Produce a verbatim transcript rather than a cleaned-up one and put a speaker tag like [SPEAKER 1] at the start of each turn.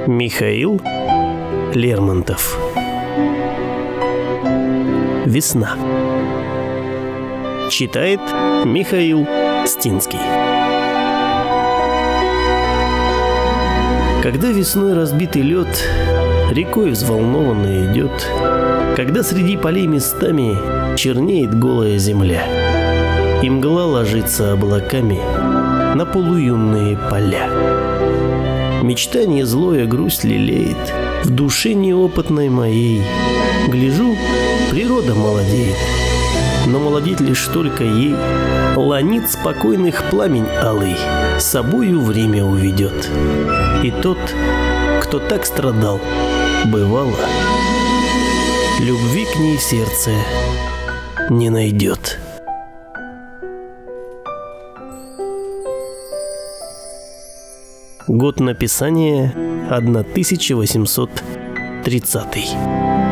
[SPEAKER 1] Михаил Лермонтов. Весна. Читает Михаил Стинский. Когда весной разбитый лед рекой взволнованно идет, когда среди полей местами чернеет голая земля, и мгла ложится облаками на полуюмные поля. Мечтание злое грусть лелеет в душе неопытной моей. Гляжу, природа молодеет, но молодеть лишь только ей ланит спокойных пламень алый, с собою время уведет. И тот, кто так страдал, бывало, любви к ней в сердце не найдет. Год написания тысяча восемьсот тридцатый.